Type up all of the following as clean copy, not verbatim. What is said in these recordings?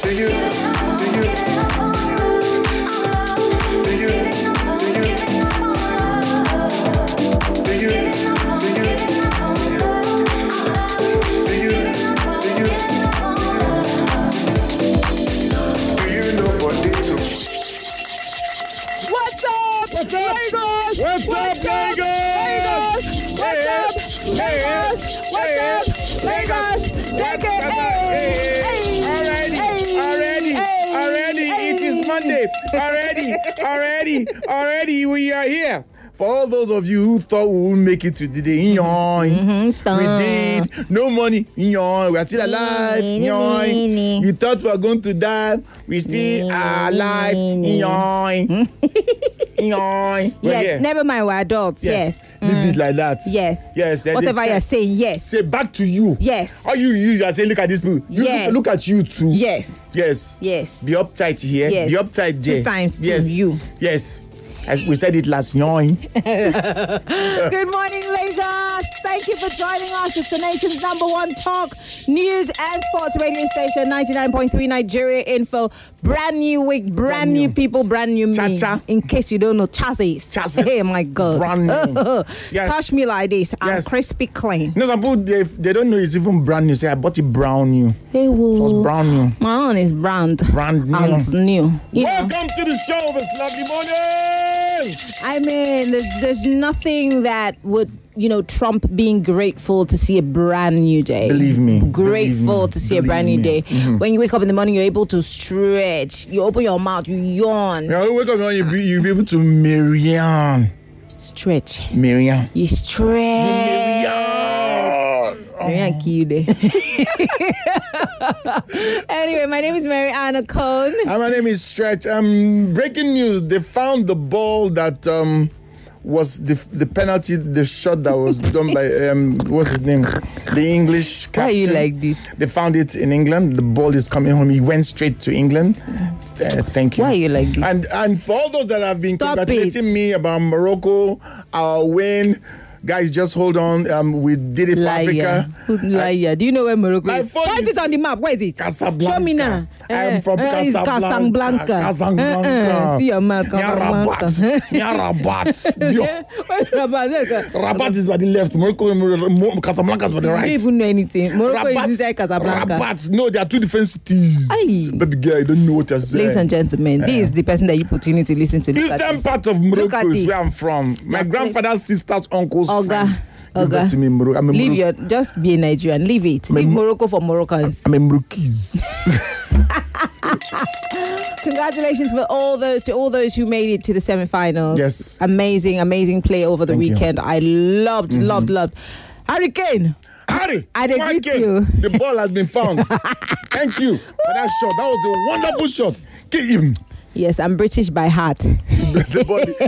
Already, we are here. For all those of you who thought we wouldn't make it to today, we did. No money, we are still alive. You thought we were going to die, we still are alive. Yes, never mind, we're adults. Yes. Leave it like that. Yes. Whatever you're saying, yes. Say back to you. Yes. Or you are saying, look at this people. Look at you too. Yes. Be uptight here. Yes. Be uptight there. 2 times to you. Yes. As we said it last night. Good morning, Lagos. Thank you for joining us. It's the nation's #1 talk, news and sports radio station, 99.3 Nigeria Info. Brand new week, brand new people, brand new me. Cha-cha. In case you don't know, chassis. Hey, my God. Brand new. Yes. Touch me like this. I'm crispy clean. No, some people, they don't know it's even brand new. Say, I bought it brand new. Hey, whoa. It was brand new. My own is brand new. And new. Welcome to the show this lovely morning. I mean, there's nothing that would, trump being grateful to see a brand new day. Believe me. Grateful to see a brand new day. Mm-hmm. When you wake up in the morning, you're able to stretch. You open your mouth, you yawn. Yeah, you wake up in the morning, you'll be able to Marianne. Stretch. Marianne. You stretch. Marianne kill you there. Anyway, my name is Mary Anna Cone. And my name is Stretch. Breaking news, they found the ball that was the penalty, the shot that was done by, what's his name? The English captain. Why are you like this? They found it in England. The ball is coming home. He went straight to England. Thank you. Why are you like this? And for all those that have been congratulating me about Morocco, our win, guys, just hold on. We did it for Africa. Liar. Do you know where Morocco is? Point it on the map. Where is it? Casablanca. Show me now. I am from Casablanca. Casablanca. See your map. Rabat. Rabat is by the left. Casablanca is by the right. You don't even know anything. Morocco is inside Casablanca. Rabat. No, they are two different cities. Baby girl, I don't know what you're saying. Ladies and gentlemen, this is the person that you need to listen to. Eastern part of Morocco is where I'm from. My grandfather's sister's uncle's friend. Just be a Nigerian. Leave it. Leave Morocco for Moroccans. I'm a Moroccans. Congratulations to all those who made it to the semi-finals. Yes. Amazing play over the weekend. I loved. Harry Kane. Harry, I greet you. The ball has been found. Thank you for that shot. That was a wonderful shot. Kill him. Yes, I'm British by heart. The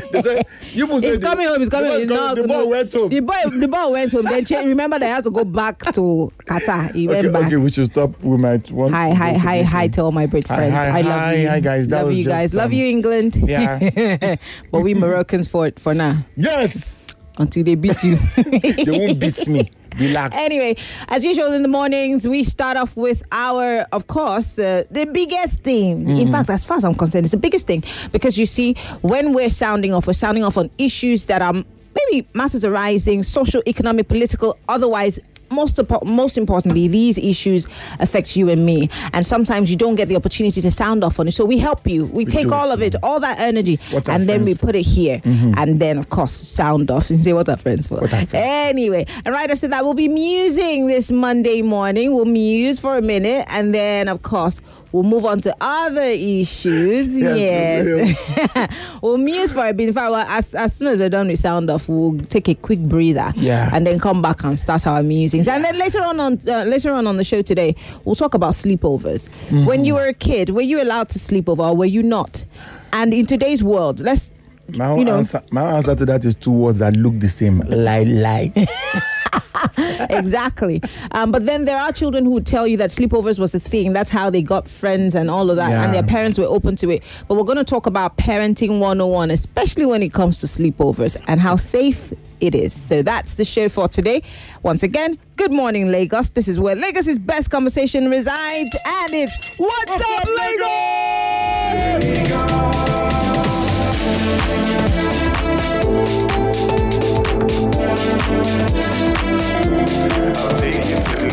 ball went home. The ball went home. Then remember they had to go back to Qatar. He went back. Okay, we should stop. We might want Hi to all my Brit friends. I love you. Hi guys. Love you guys. Love you, England. Yeah. But we Moroccans for now. Yes. Until they beat you. They won't beat me. Relax. Anyway, as usual in the mornings, we start off with our, of course, the biggest thing. In fact, as far as I'm concerned, it's the biggest thing. Because you see, when we're sounding off on issues that are maybe masses arising, social, economic, political, otherwise, most importantly, these issues affect you and me. And sometimes you don't get the opportunity to sound off on it. So we help you. We take all of it, all that energy, and then we put it here. And then, of course, sound off and say what our friends for. Anyway, and right after that, we'll be musing this Monday morning. We'll muse for a minute. And then, of course, we'll move on to other issues. Yes. We'll muse for a bit. In fact, as soon as we're done with sound off, we'll take a quick breather. And then come back and start our musings. And then later on the show today, we'll talk about sleepovers. When you were a kid, were you allowed to sleep over or were you not? And in today's world, my answer to that is 2 words that look the same. Lie. Exactly. But then there are children who tell you that sleepovers was a thing. That's how they got friends and all of that. Yeah. And their parents were open to it. But we're going to talk about parenting 101, especially when it comes to sleepovers and how safe it is. So that's the show for today. Once again, good morning, Lagos. This is where Lagos's best conversation resides. And it's What's Up, Lagos? I'll take you to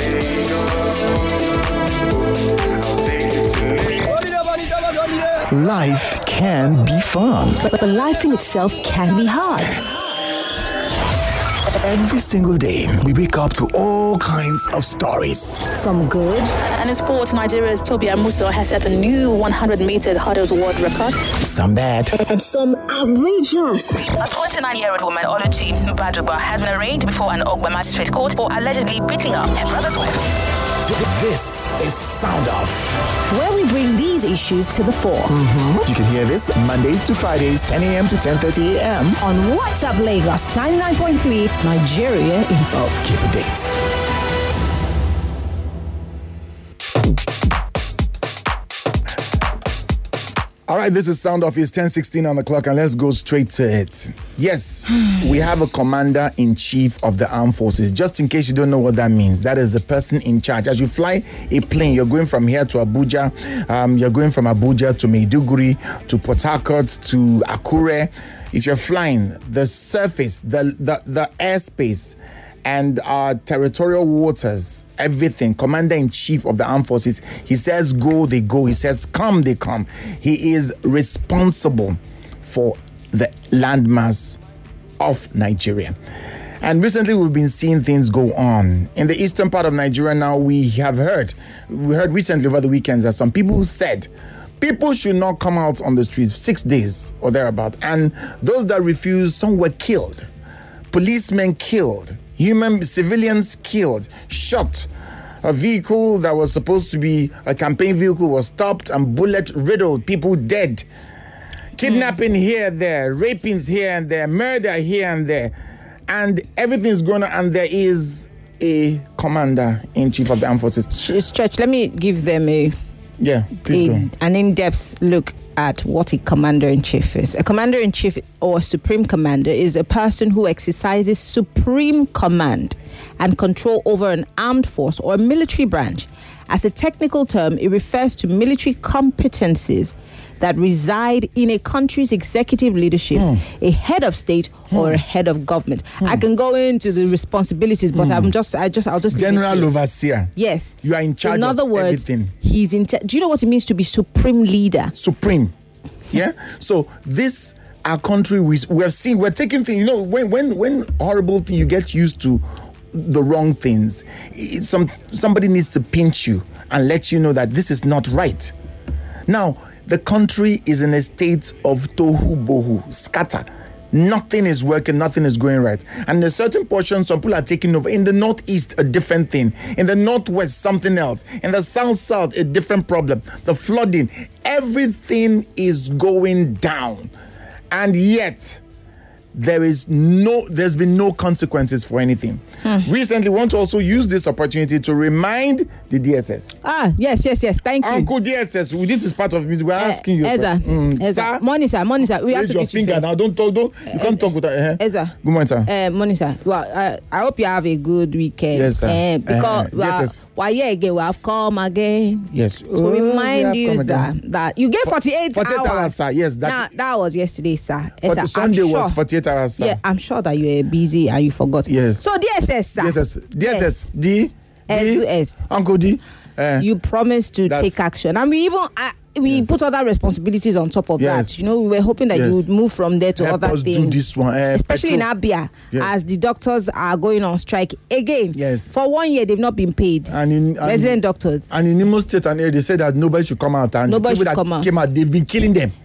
Lagos. Life can be fun. But life in itself can be hard. Every single day, we wake up to all kinds of stories. Some good, And in sports, Nigeria's Toby Amuso has set a new 100 meters hurdles world record. Some bad. and some outrageous. A 29-year-old woman, Oluchi Baduba, has been arraigned before an Ogba magistrate court for allegedly beating up her brother's wife. This is Sound Off. Where we bring these issues to the fore. You can hear this Mondays to Fridays, 10 a.m. to 10:30 a.m. On What's Up Lagos 99.3 Nigeria Info. Keep a date. All right, this is Sound Off. It's 10:16 on the clock, and let's go straight to it. Yes, we have a commander-in-chief of the armed forces. Just in case you don't know what that means, that is the person in charge. As you fly a plane, you're going from here to Abuja, you're going from Abuja to Maiduguri, to Port Harcourt, to Akure. If you're flying, the surface, the airspace, and our territorial waters, everything, commander-in-chief of the armed forces, he says go, they go. He says come, they come. He is responsible for the landmass of Nigeria. And recently we've been seeing things go on. In the eastern part of Nigeria now, we heard recently over the weekends that some people said people should not come out on the streets 6 days or thereabout. And those that refused, some were killed. Policemen killed. Civilians killed, shot. A vehicle that was supposed to be a campaign vehicle was stopped and bullet riddled, people dead. Kidnapping here and there, rapings here and there, murder here and there. And everything's going on, and there is a commander-in-chief of the armed forces. Stretch, let me give them an in-depth look at what a commander-in-chief is. A commander-in-chief or supreme commander is a person who exercises supreme command and control over an armed force or a military branch. As a technical term, it refers to military competencies that reside in a country's executive leadership, a head of state or a head of government. I can go into the responsibilities, but I'll just General overseer. Yes. You are in charge in other of words, everything. He's in charge. Do you know what it means to be supreme leader? Supreme. Yeah? So this, our country, we're taking things, when horrible thing, you get used to the wrong things. Somebody needs to pinch you and let you know that this is not right. Now, the country is in a state of tohu bohu, scatter. Nothing is working, nothing is going right. And in a certain portion, some people are taking over. In the northeast, a different thing. In the northwest, something else. In the south, a different problem. The flooding, everything is going down. And yet, there's been no consequences for anything. Recently, we want to also use this opportunity to remind the DSS. Yes. Thank you. Uncle DSS, this is part of it. We're asking you. Ezra. Morning, sir. We have Raise to your meet you finger first. now. Don't talk. You can't talk with that. Ezra. Good morning, sir. Morning, sir. Well, I hope you have a good weekend. Yes, sir. Because DSS. why again? We have come again. Yes. To remind you, sir, that you get 48 hours, sir. Yes, that was yesterday, sir. But Sunday was 48 hours, sir. Yeah, I'm sure that you were busy and you forgot. Yes. So DSS, sir. DSS. D. S. Uncle D. You promised to take action, and we even put other responsibilities on top of that. We were hoping that you would move from there to Help other us things. do this one, especially in Abia, as the doctors are going on strike again. Yes. For 1 year, they've not been paid. Resident doctors. And in Imo State and area, they said that nobody should come out. And Nobody people should that come out. came out, they've been killing them.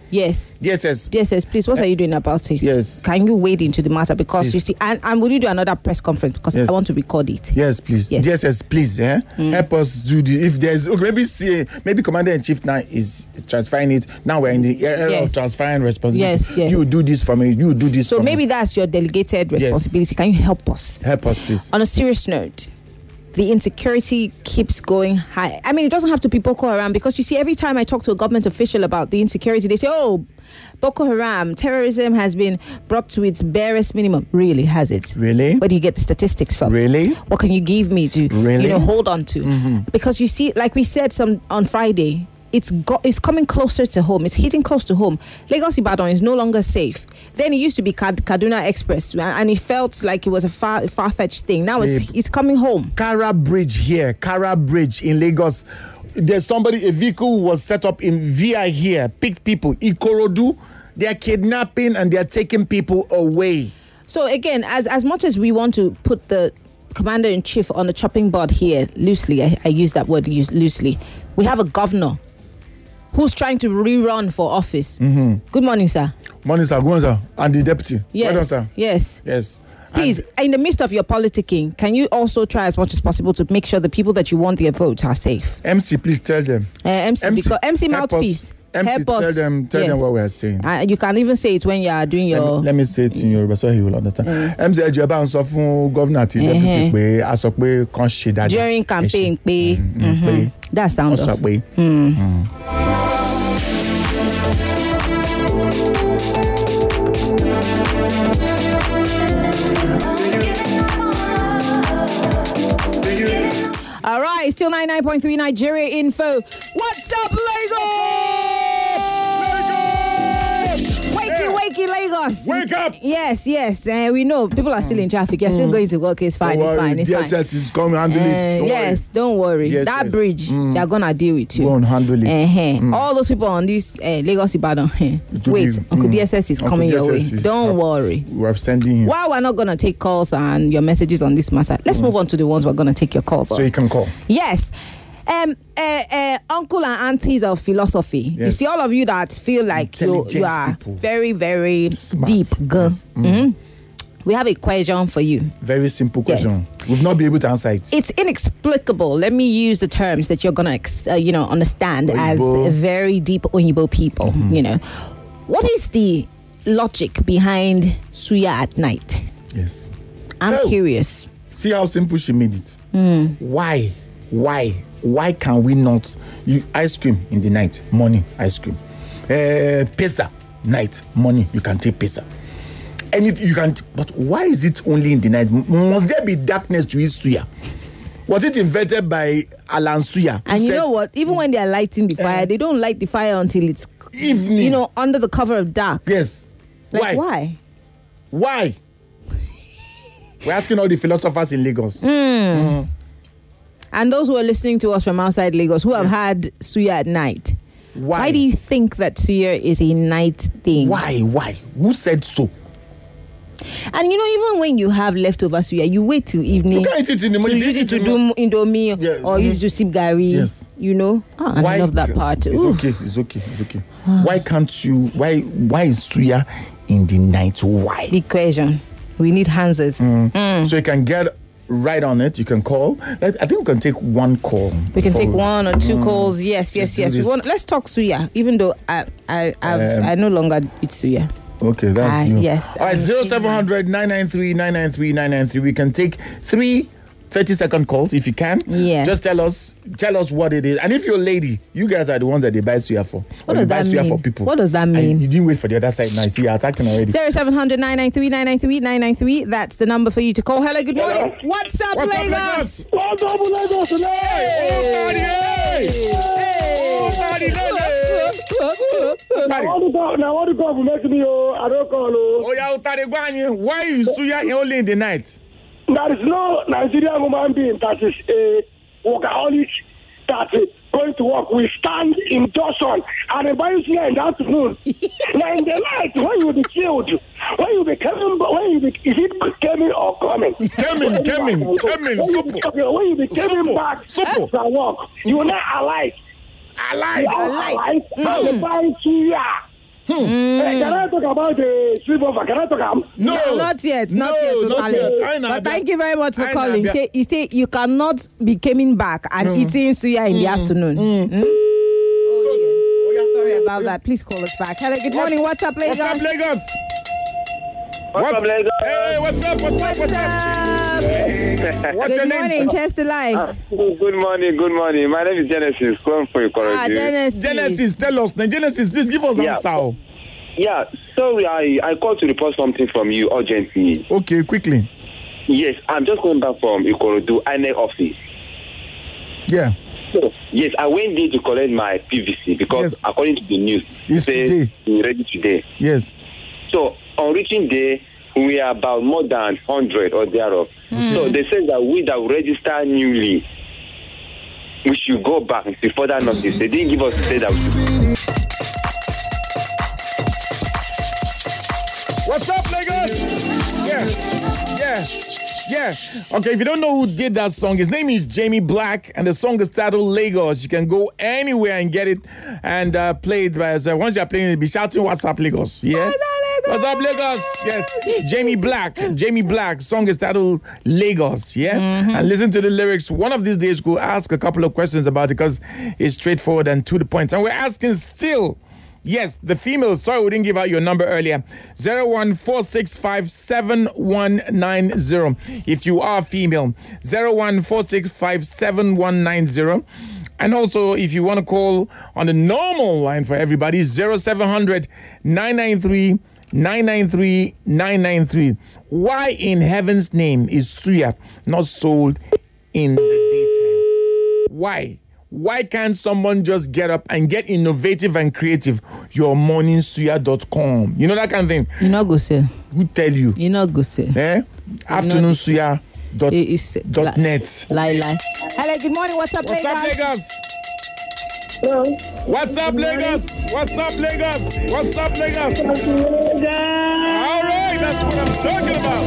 Yes. DSS. DSS, please, what are you doing about it? Yes. Can you wade into the matter? Because Please. you see, and will you do another press conference? Because Yes. I want to record it. Yes, please. Yes. DSS, please. Help us do the. If there's maybe Commander in Chief now is transferring it. Now we're in the era Yes. of transferring responsibility. Yes. You do this for me. You do this. So for maybe me. that's your delegated responsibility. Can you help us? Help us, please. On a serious note, the insecurity keeps going high. I mean, it doesn't have to be Boko Haram, because you see, every time I talk to a government official about the insecurity, they say, oh, Boko Haram, terrorism has been brought to its barest minimum. Really, has it? Really? Where do you get the statistics from? Really? What can you give me to Really? hold on to? Because you see, like we said on Friday, it's coming closer to home. It's hitting close to home. Lagos Ibadan is no longer safe. Then it used to be Kaduna Express, and it felt like it was a far-fetched thing. Now it's coming home. Kara Bridge here, Kara Bridge in Lagos. There's a vehicle was set up in VI here, picked people. Ikorodu, they are kidnapping and they are taking people away. So again, as much as we want to put the Commander-in-Chief on the chopping board here, loosely, I use that word loosely, we have a governor who's trying to rerun for office. Good morning, sir. Morning, sir. Good morning, sir. And the deputy. Yes. Well done, sir. Yes. Yes. Please, in the midst of your politicking, can you also try as much as possible to make sure the people that you want their votes are safe? MC, please tell them. Because MC help mouthpiece. us. MC, help tell us. them what we are saying. You can even say it when you are doing your... Let me say it in Yoruba so he will understand. MC, ẹjọ́ bá ń sọ fún governor àti deputy pé a sọ pé kàn ṣe dáadáa. During campaign, pé. That sound off. Pé. All right, still 99.3 Nigeria Info. What's up, Lagos? Wakey, Lagos. Wake up! Yes. We know people are still in traffic. You're still going to work. It's fine. It's fine. DSS is coming, handle it. Don't worry. DSS. That bridge, they're gonna deal with you. Go on, handle it. All those people on this Lagos Ibadan. Wait, Uncle DSS is coming your way. Don't worry. We're sending him. While we're not gonna take calls and your messages on this matter, let's move on to the ones we're gonna take your calls on. So you can call. Yes. Uncle and aunties of philosophy. Yes. You see, all of you that feel like you are people. very, very Smart. deep, girl. Yes. We have a question for you. Very simple question. We've not been able to answer it. It's inexplicable. Let me use the terms that you're gonna, understand Oyibo. as very deep Oyibo people. What is the logic behind suya at night? Yes. I'm curious. See how simple she made it. Why can we not ice cream in the night, morning ice cream, pizza night, morning you can take pizza, anything you can. But why is it only in the night? Must there be darkness to eat suya? Was it invented by Alan Suya? And you know what? Even when they are lighting the fire, they don't light the fire until it's evening. Under the cover of dark. Yes. Like why? Why? We're asking all the philosophers in Lagos. And those who are listening to us from outside Lagos who have had suya at night. Why do you think that suya is a night thing? Why? Who said so? And even when you have leftover suya, you wait till evening. You can't eat it in the morning. You use it to do indomie or use it to sip gari. Yes. And I love that part. It's okay. Why can't you? Why is suya in the night? Why? Big question. We need answers. So you can get right on it. You can call. I think we can take one call. We can take one or two calls. Yes. Let's talk suya. Even though I no longer eat suya. Okay, that's you. Yes. All right, 0700 993 993 993. We can take 3 30-second calls if you can. Yeah. Just tell us what it is. And if you're a lady, you guys are the ones that they buy suya for. What does that mean? For people. What does that mean? And you didn't wait for the other side now. You see, you're attacking already. 0700 993 993 993. That's the number for you to call. Hello, good morning. Hello. What's up, Lagos? What's up, Lagos I want to go for making me. I don't call. Why is suya only in the night? There is no Nigerian human being that is a workaholic that is going to work. We stand in Dawson and the buying here in the afternoon. Now in the night, when you will be killed, when you be coming, is it coming or coming? Coming, super. When you be coming back after work, you are not alive. Alive. And the buying here. Can I talk about the sleepover? Can I talk about? No, not yet. Totally. But thank you very much for calling. You say you cannot be coming back and eating suya in the afternoon. Sorry about that. Please call us back. Hello, good morning. What's up, Lagos? What's up, Lagos? What's up, Lagos? Hey, what's up? What's Good your morning, name? Chester Live. Good morning. My name is Genesis. Calling for you, Genesis. Tell us. Now, Genesis, please give us answer. Yeah, sorry, I called to report something from you urgently. Okay, quickly. Yes, I'm just going back from Ikorodu INEC office. Yeah. So, yes, I went there to collect my PVC because according to the news, it's today. It's ready today. Yes. So, on reaching there, we are about more than 100 or thereof. So, they said that we that register newly, we should go back and see further notice. They didn't give us to say that we should. What's up, Lagos? Yeah. Okay, if you don't know who did that song, his name is Jamie Black, and the song is titled Lagos. You can go anywhere and get it and play it by yourself. Once you're playing it, be shouting, "What's up, Lagos?" Yeah? What's up, Lagos? Yes. Jamie Black. Song is titled Lagos. Yeah? And listen to the lyrics. One of these days, we'll ask a couple of questions about it because it's straightforward and to the point. And we're asking still. Yes, the female. Sorry, we didn't give out your number earlier. 014657190. If you are female, 014657190. And also, if you want to call on the normal line for everybody, 0700 993 993. Why in heaven's name is suya not sold in the daytime? Why? Why can't someone just get up and get innovative and creative? Yourmorningsuya.com. You know that kind of thing? You not go say. Who tell you? You not go say. Afternoonsuya.net. Lie. Hello, good morning. What's up, Lagos? What's up, Lagos? What's up, Lagos? All right, that's what I'm talking about.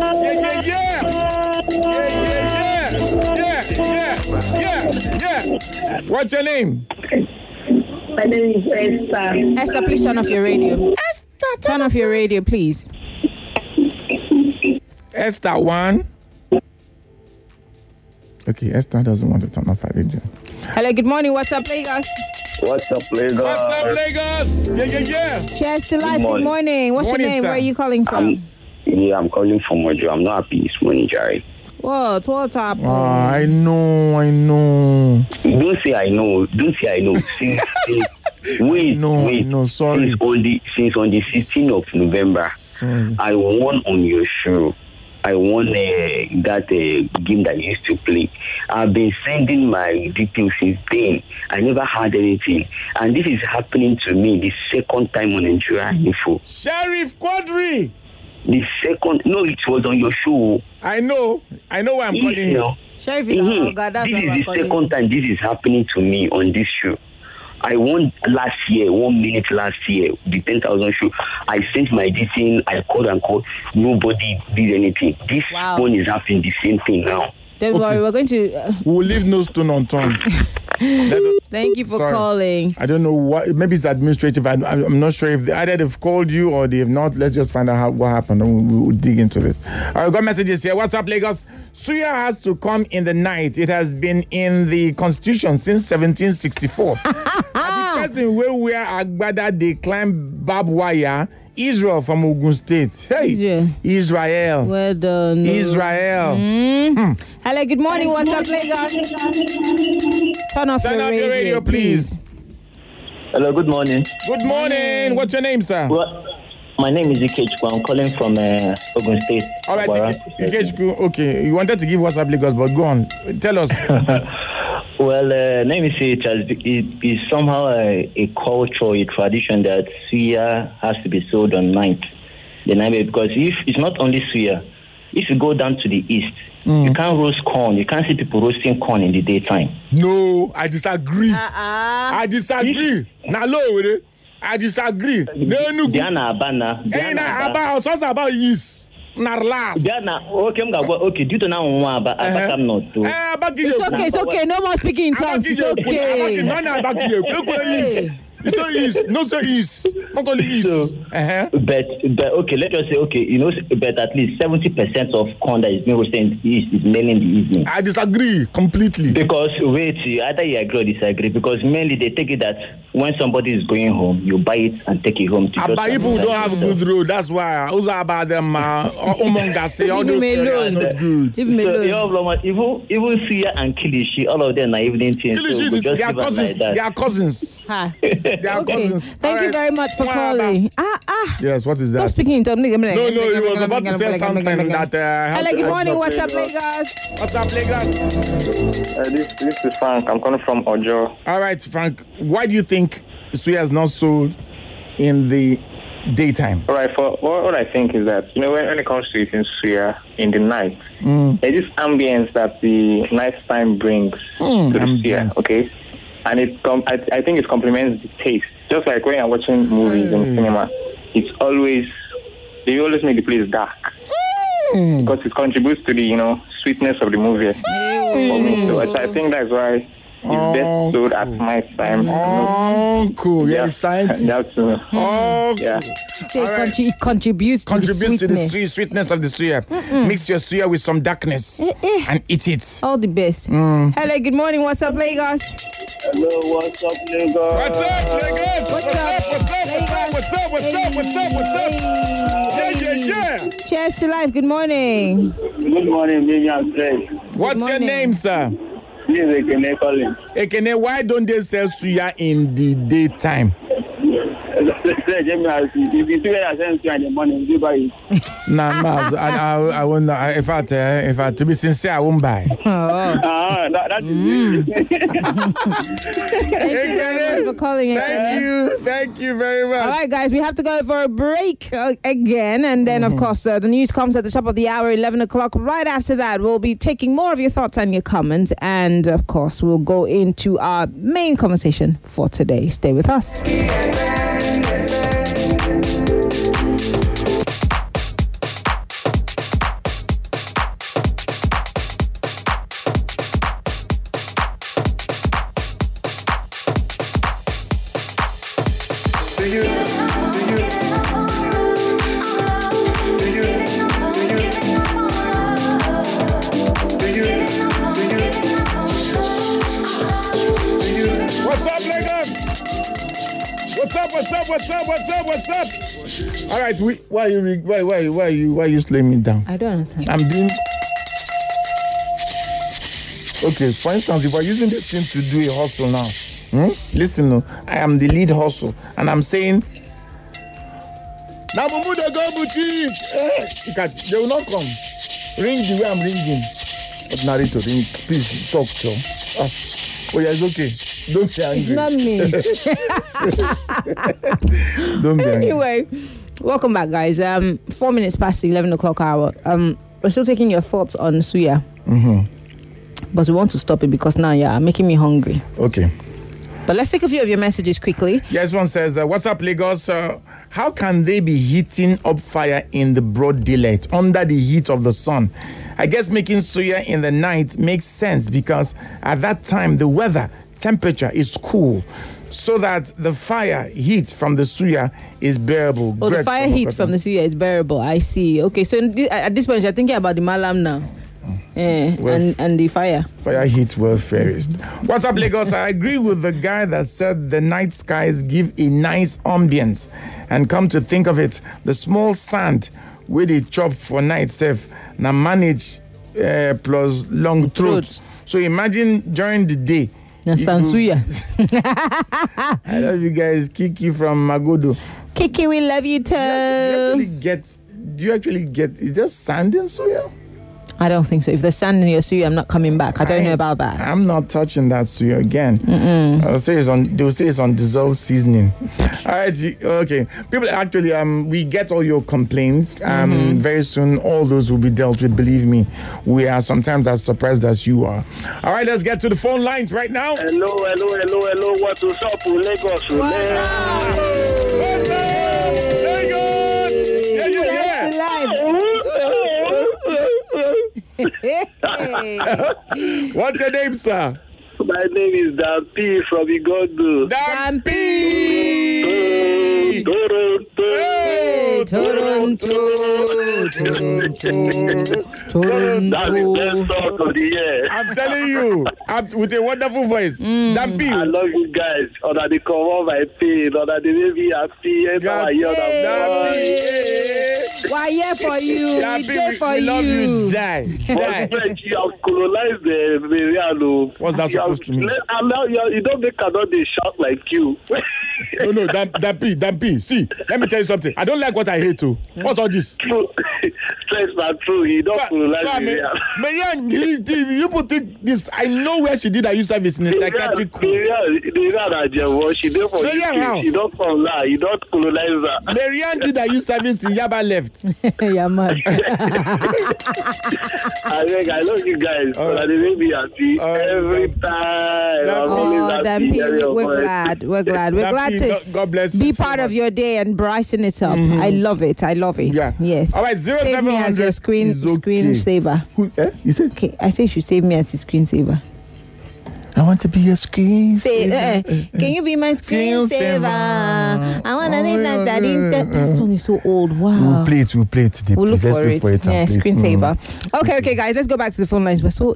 Yeah. What's your name? My name is Esther. Esther, please turn off your radio. Turn off your radio, please. Esther 1. Okay, Esther doesn't want to turn off her radio. Hello, good morning. What's up, Lagos? What's up, Lagos? Yeah. Cheers to life. Good morning. What's your name? Sir. Where are you calling from? I'm calling from Mojo. I'm not happy this morning, Jerry. What happened? I know. Don't say I know. Wait. No, sorry. Since on the 16th of November, Sorry. I won on your show. I won that game that you used to play. I've been sending my details since then. I never had anything. And this is happening to me the second time on Nigeria Info. Sheriff Quadri. The second, no, it was on your show. I know why I'm calling you. Sheriff This is the second time this is happening to me on this show. I won last year, 1 minute last year, the 10,000 show. I sent my detail, I called. Nobody did anything. This one is happening the same thing now. Don't worry, we're going to... We'll leave no stone unturned. Thank you for calling. I don't know what, maybe it's administrative. I'm not sure if either they've called you or they have not. Let's just find out what happened and we'll dig into this. All right, got messages here. What's up, Lagos? Suya has to come in the night. It has been in the constitution since 1764. The person where we are Agbada, they climb barbed wire. Israel from Ogun State. Hey, Israel. Well done. Israel. Hello, good morning. What's up, Lagos? Turn off your radio, please. Hello, good morning. Good morning. What's your name, sir? Well, my name is Ikechukwu. I'm calling from Ogun State. All right, Ikechukwu. Okay, you wanted to give WhatsApp Lagos, but go on. Tell us. Well, let me say it is somehow a culture, a tradition that suya has to be sold on night. Because if it's not only suya, if you go down to the east, you can't roast corn. You can't see people roasting corn in the daytime. No, I disagree. I disagree. I disagree. Diana Abana. About yeast. Okay, due to now, it's okay. No more speaking in tongues. It's okay. It's not east. No, sir, east. Not only east. So, but okay, let us say but at least 70% of corn that is being roasted in the east is mainly in the evening. I disagree completely. Because either you agree or disagree. Because mainly they take it that when somebody is going home, you buy it and take it home. People don't have a good road. That's why. Who's about them? Umongase, all those areas not good. Even Suya and Kilishi, all of them are evening things. Kilishi, so they are cousins. They are cousins. They are cousins. Thank you very much for calling. Yes, what is that? Stop speaking in tongue. No, he was about to say something that. Hello, good morning. What's up, Lagos? What's up, Lagos? This is Frank. I'm calling from Ojo. All right, Frank. Why do you think Suya is not sold in the daytime? All right. For what I think is that when it comes to eating Suya in the night, there's this ambience that the nighttime brings to the Suya. Okay. And I think it complements the taste. Just like when you're watching movies in cinema, they always make the place dark because it contributes to the sweetness of the movie. For me, so I think that's why it's best sold at night time. Cool. Yeah, science. It contributes to the sweetness of the suya. Mix your suya with some darkness and eat it. All the best. Hello, good morning. What's up, Lagos? Hello, what's up, Lagos? What's up, Lagos? What's up? Yeah. Cheers to life. Good morning. Good morning, baby and friend. What's your name, sir? This is Ekene calling. Ekene, why don't they sell suya in the daytime? If you see where I send you in the morning, you buy it. I won't. In fact, to be sincere, I won't buy. That is Thank you for calling. Thank you very much. All right, guys, we have to go for a break again, and then of course the news comes at the top of the hour, 11 o'clock. Right after that, we'll be taking more of your thoughts and your comments, and of course we'll go into our main conversation for today. Stay with us. What's up? All right, why are you slowing me down? I don't understand. I'm doing. Okay, for instance, if we're using this thing to do a hustle now, listen, I am the lead hustle, and I'm saying, Namumu the go boutique. They will not come. Ring the way I'm ringing. But narrator, ring. Please talk to him. Oh yeah, it's okay. Don't be angry. It's not me. Don't be angry. Anyway, welcome back, guys. 4 minutes past the 11 o'clock hour. We're still taking your thoughts on suya. But we want to stop it because now you're making me hungry. Okay. But let's take a few of your messages quickly. Yes, one says, what's up, Lagos? How can they be heating up fire in the broad daylight under the heat of the sun? I guess making suya in the night makes sense because at that time the weather temperature is cool, so that the fire heat from the suya is bearable. Oh, the fire heat from the suya is bearable. I see. Okay, so at this point, you're thinking about the malam now. And the fire heat well fairest. What's up, Lagos? I agree with the guy that said the night skies give a nice ambience, and come to think of it, the small sand where they chop for night safe now manage plus long throat. So imagine during the day. Sansuya. I love you guys. Kiki from Magodo. Kiki, we love you too. Do you actually get? Is there sand in suya? I don't think so. If there's sand in your suya, I'm not coming back. I don't know about that. I'm not touching that suya again. They'll say it's on dissolved seasoning. All right, okay. People, actually, we get all your complaints. Very soon, all those will be dealt with. Believe me, we are sometimes as surprised as you are. All right, let's get to the phone lines right now. Hello. What's up, Lagos? What's up, What's your name, sir? My name is Dan P from Igondo. Dan P. Toronto. Toronto. That's the best song of the year. I'm telling you, with a wonderful voice. Dan P. I love you guys. Under the cover my pain, under the baby happy. Why here for you? Dan We P, there for we love you, Zai. You have colonized the Mariano. What's that supposed to mean? You don't make another they shout like you. No, Dan P. See, let me tell you something. I don't like what I hate too. What's all this? It's not true. He don't colonize Mariano. Marianne, you people think this. I know where she did her youth service in a psychiatric court. She did for Marianne, you. She don't from there. You don't colonize her. Marianne did her youth service in Yaba left. Yeah, man. I love you guys. But they make me happy every time. Dan P, we're glad. We're glad to God bless be you part so of your day and brighten it up. I love it. Yeah. Yes. All right, Save me as your screensaver. You said? Okay, I say you should save me as a screensaver. I want to be a screensaver. Can you be my screensaver? I want to think that song is so old. Wow. We'll play it today. We'll look Let's for look it. for it. Yeah, screensaver. Okay, guys, let's go back to the phone lines. We're so.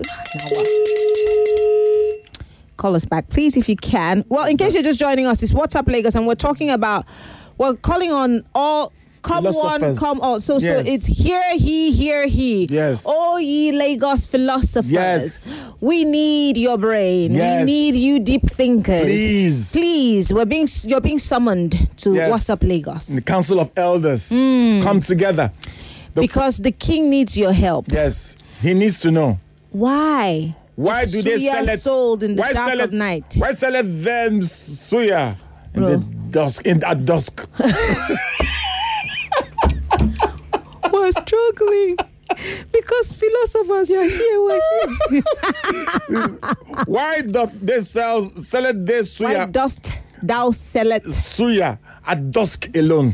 Call us back, please, if you can. Well, in case you're just joining us, it's WhatsApp Lagos, and we're talking about, calling on all. Come one, come all. So it's hear he. Yes. Oh, ye Lagos philosophers. Yes. We need your brain. Yes. We need you deep thinkers. Please. You're being summoned to WhatsApp Lagos. The Council of Elders. Come together. Because the king needs your help. Yes. He needs to know. Why? Why do they sell it? Sold in the dark of night. Why sell it them suya in the dusk? At dusk. We're struggling because philosophers, you're here. We're here. Why do they sell it this suya? Why dost thou sell it suya at dusk alone?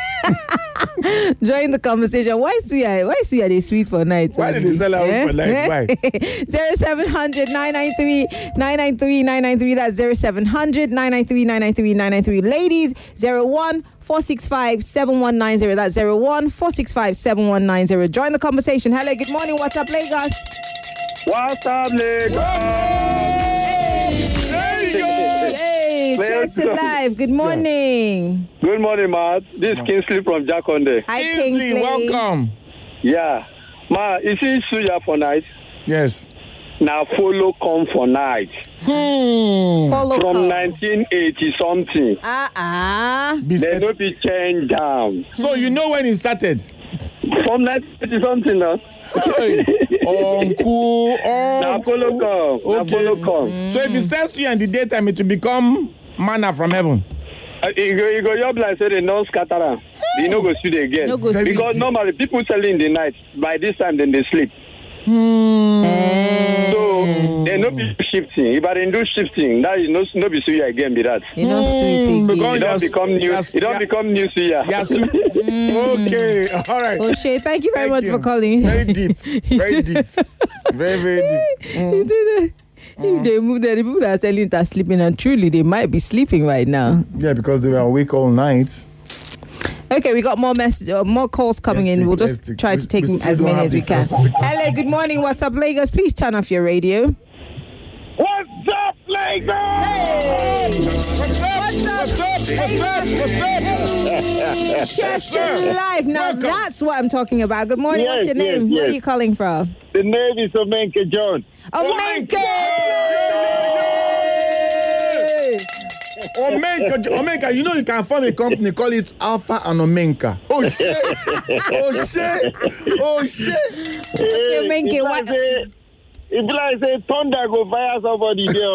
Join the conversation. Why suya? Why suya they sweet for night? Why did they sell out for night? Why? 0700 993 993 993. That's 0700 993 993 993. Ladies, 01-465-7190. That's 01-465-7190. Join the conversation. Hello, good morning. What's up, Lagos? What's up, Lagos? Hey, cheers to life. Good morning. Good morning, Matt. This is Kingsley from Jakonde. Hi, Kingsley. Welcome. Yeah. Ma, is it suya for night? Yes. Now follow come for night. Follow from come. 1980 something. They don't be changed down. So you know when it started? From 1980 something now. Uncle. Now follow come. Now follow come. So if it starts you in the daytime, it will become manna from heaven. You go your blind say they don't scatter am. They no go see it again. Because normally people selling in the night. By this time then they sleep. So they no be shifting. If I didn't do shifting, that is no be suya again. Be that. You know sweet again. It don't become new. It don't become new suya. Okay, all right. O'Shea, thank you very much for calling. Very deep. Very deep. Very deep. If they move there, the people that are selling it are sleeping, and truly they might be sleeping right now. Yeah, because they were awake all night. Okay, we got more calls coming in. We'll just try to take as many as we can. Hello, good morning. What's up, Lagos? Please turn off your radio. What's up, Lagos? Hey! Cheers to life. Now that's what I'm talking about. Good morning. What's your name? Where are you calling from? The name is Omenke John. Omenke! Omenka, you know you can form a company, call it Alpha and Omenka. Oh shit! Omenke, what? If like say thunder go fire somebody there.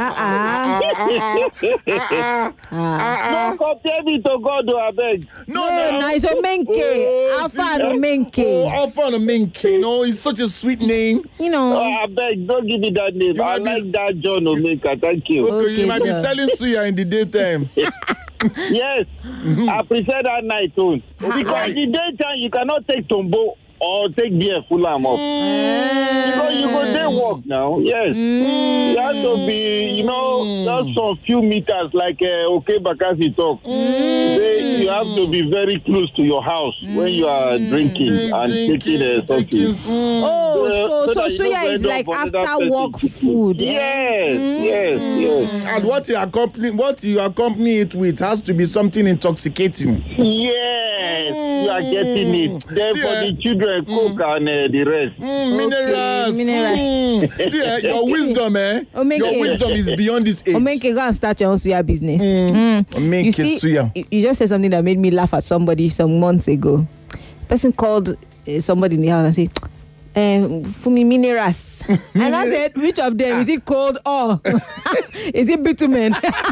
No compare me to God, I beg. No, it's Omenke. Alpha and Omenke. Alpha and Omenke. No, it's such a sweet name. You know. I beg, don't give me that name. I like that John Omenka. Thank you. Okay, you might be selling suya in the daytime. Yes, I prefer that night tone. Because in the daytime you cannot take tombo. or take beer full am up. Because you go there work now. Yes. You have to be, just some few meters like okay Bakasi talk. You have to be very close to your house when you are drinking and taking something. So suya is like after work food. Yes. And what you accompany it with has to be something intoxicating. Yes, you are getting it. Then for the children, Coke and the rest. Minerals. See, your wisdom, your wisdom is beyond this age. Omenke, go and start your own suya business. You see, you just said something that made me laugh at somebody some months ago. Person called somebody in the house and said, Fumi minerals. And I said, which of them? Is it cold or is it bitumen?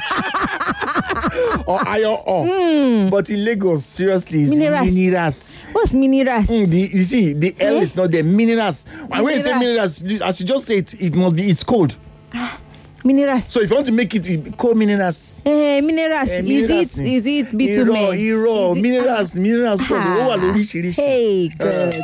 Or iron ore? But in Lagos, seriously, it's minerals. What's minerals? You see, the L is not there. Minerals. And when you say minerals, as you just say it must be, it's cold. Minerals. So if you want to make it cold minerals. Minerals. Is it bitumen? Minerals. Hey, good.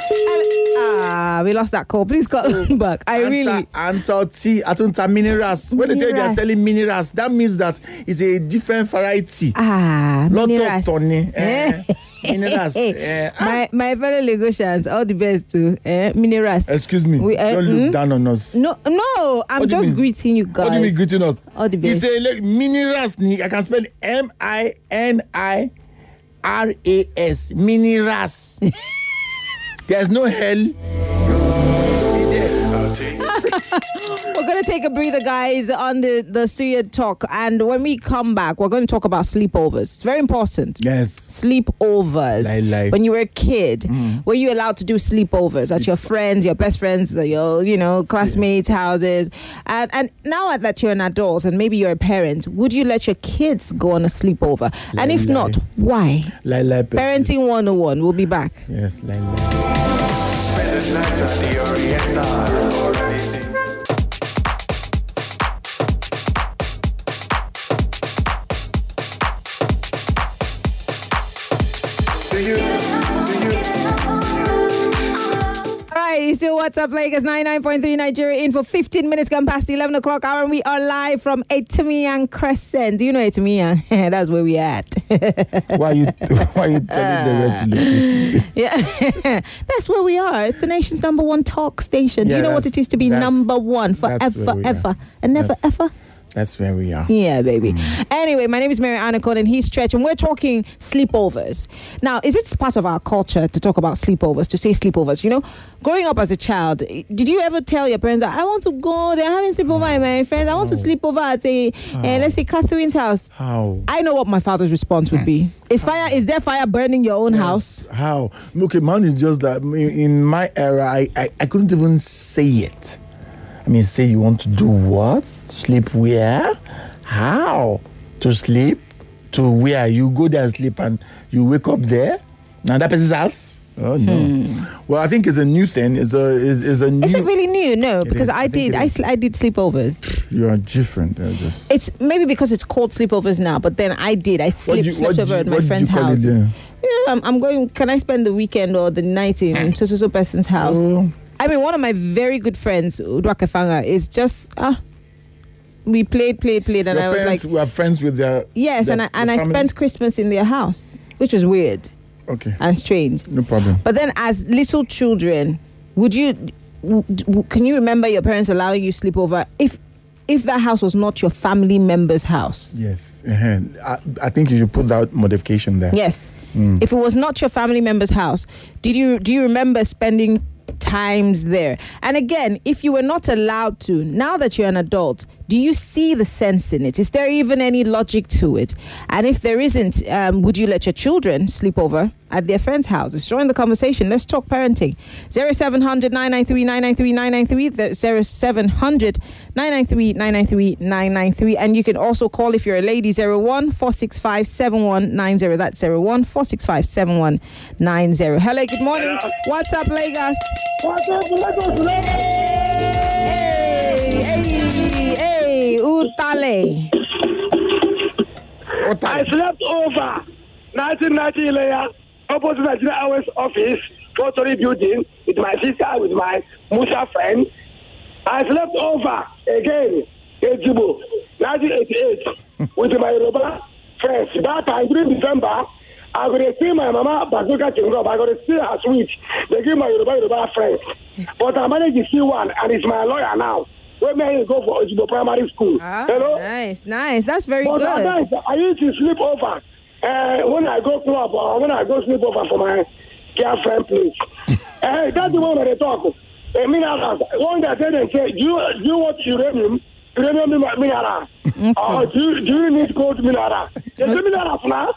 We lost that call. Please call back. Atunta minerals. When they tell you they are selling minerals, that means that it's a different variety. Minerals. Minerals. My fellow Lagosians, all the best too. Minerals. Excuse me. Don't look down on us. No. I'm just greeting you guys. What do you mean greeting us? All the best. You say minerals. I can spell MINIRAS. Minerals. There's no hell. We're going to take a breather, guys, on the Suya talk. And when we come back, we're going to talk about sleepovers. It's very important. Yes. Sleepovers. When you were a kid, were you allowed to do sleepovers at your friends, your best friends, your classmates' houses? And now that you're an adult and maybe you're a parent, would you let your kids go on a sleepover? And if not, why? Parenting 101. We'll be back. Yes, Spend the night at the Oriental. Alright, still what's up, Lagos 99.3 Nigeria in for 15 minutes gone past the 11 o'clock hour, and we are live from Etimian Crescent. Do you know Etimian? That's where we at. Why are you telling the red to look at me? Yeah, that's where we are. It's the nation's number one talk station. Do you know what it is to be number one forever, ever, and never ever? That's where we are. Yeah, baby. Anyway, my name is Mary Anacon and he's Stretch, and we're talking sleepovers. Now, is it part of our culture to talk about sleepovers, to say sleepovers? Growing up as a child, did you ever tell your parents that I want to go, they're having sleepover with my friends, I want to sleep over at let's say Catherine's house? How? I know what my father's response would be. Is there fire burning your own house? How? Okay, mine is just that in my era, I couldn't even say it. Say you want to do what? Sleep where? How? To sleep? To where? You go there and sleep and you wake up there? Now that person's house? Oh, no. Well, I think it's a new thing. Is a new... Is it really new? No, because I did sleepovers. You are different. It's maybe because it's called sleepovers now, but then I slept over at my friend's house. I'm going, can I spend the weekend or the night in so person's house? One of my very good friends, Udwaka Fanga, is just we played, and your I was like, we are friends with their I spent Christmas in their house, which was weird, and strange. No problem. But then, as little children, can you remember your parents allowing you sleep over if that house was not your family member's house? Yes, I think you should put that modification there. Yes, if it was not your family member's house, do you remember spending times there? And again, if you were not allowed to, now that you're an adult, do you see the sense in it? Is there even any logic to it? And if there isn't, would you let your children sleep over at their friends' houses? Join the conversation. Let's talk parenting. 0700 993 993 993. 0700 993 993 993. And you can also call if you're a lady, 01 465 7190. That's 01 465 7190. Hello, good morning. What's up, Lagos? What's up, Lagos? Hey, Utale. I slept over 1990 layer opposite Nigeria Airways office 4-story building with my sister, with my Musa friend. I slept over again in Jibo, 1988, with my Yoruba friends. That time during December, I go to see my mama Bazuka Tingrob. I go to see her sweet. They give my Yoruba friends. But I managed to see one, and it's my lawyer now. Where may I go for Ojibo Primary School? Hello? Nice. That's very but good. Sometimes I used to sleep over when I go club or when I go sleep over for my girlfriend place. That's the one that they talk. One that they say, do you want uranium? Uranium mineral. Or do you need gold mineral? There's a mineral now.